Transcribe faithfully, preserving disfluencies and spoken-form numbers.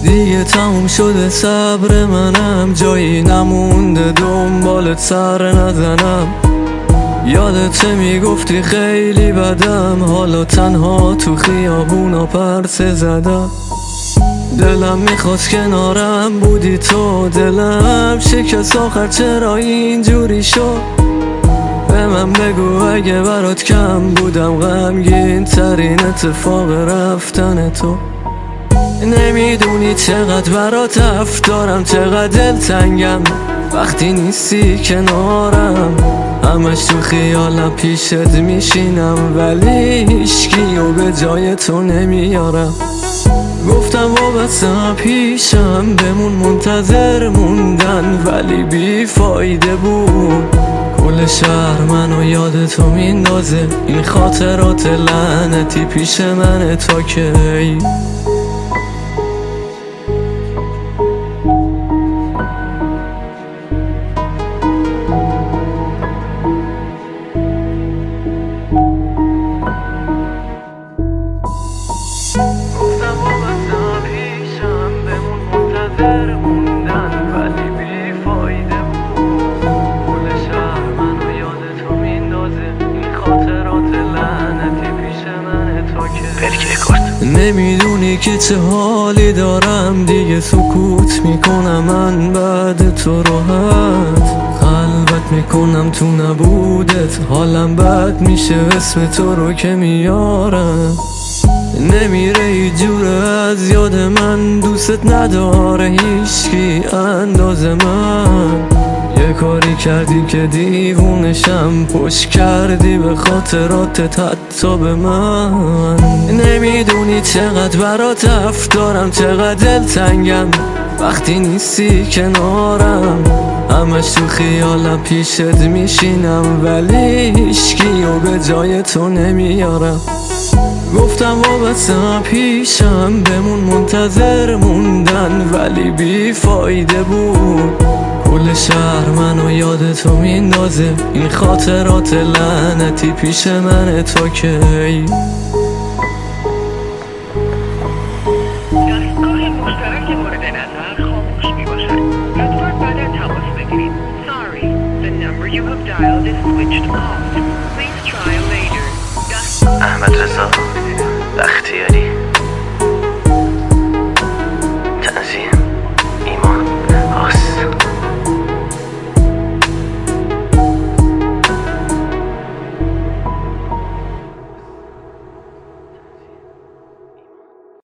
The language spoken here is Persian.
دیگه تموم شده صبر منم، جایی نمونده دنبالت سر نزنم. یادته میگفتی خیلی بدم، حالا تنها تو خیابونا پرسه زدم. دلم میخواست کنارم بودی تو، دلم شکست آخر چرا اینجوری شد. به من بگو اگه برات کم بودم غمگین ترین اتفاق رفتن تو. نمیدونی چقدر برات تف دارم، چقدر دلتنگم وقتی نیستی کنارم. همش تو خیالم پیشت میشینم، ولی هیچکیو به جای تو نمیارم. گفتم وابستم پیشم بمون، منتظر موندن ولی بی فایده بود. کل شهر منو یاد تو میندازه، این خاطرات لعنتی پیش منه تا کی. نمیدونی که چه حالی دارم، دیگه سکوت میکنم من بعد تو راحت. خلوت میکنم تو نبودت، حالم بد میشه اسم تو رو که میارم. نمیره هیچ جوره از یاد من، دوست نداره هیچکی انداز من. یه کاری کردی که دیوونشم، پشت کردی به خاطراتت حتی به من. نمیدونی چقدر برات تف دارم، چقدر دلتنگم وقتی نیستی کنارم. همش تو خیالم پیشت میشینم، ولی هیچکیو به جای تو نمیارم. گفتم وابستم پیشم بمون، منتظر موندن ولی بی فایده بود. کل شهر منو یاد تو میندازه، این خاطرات لعنتی پیش منه تا کی.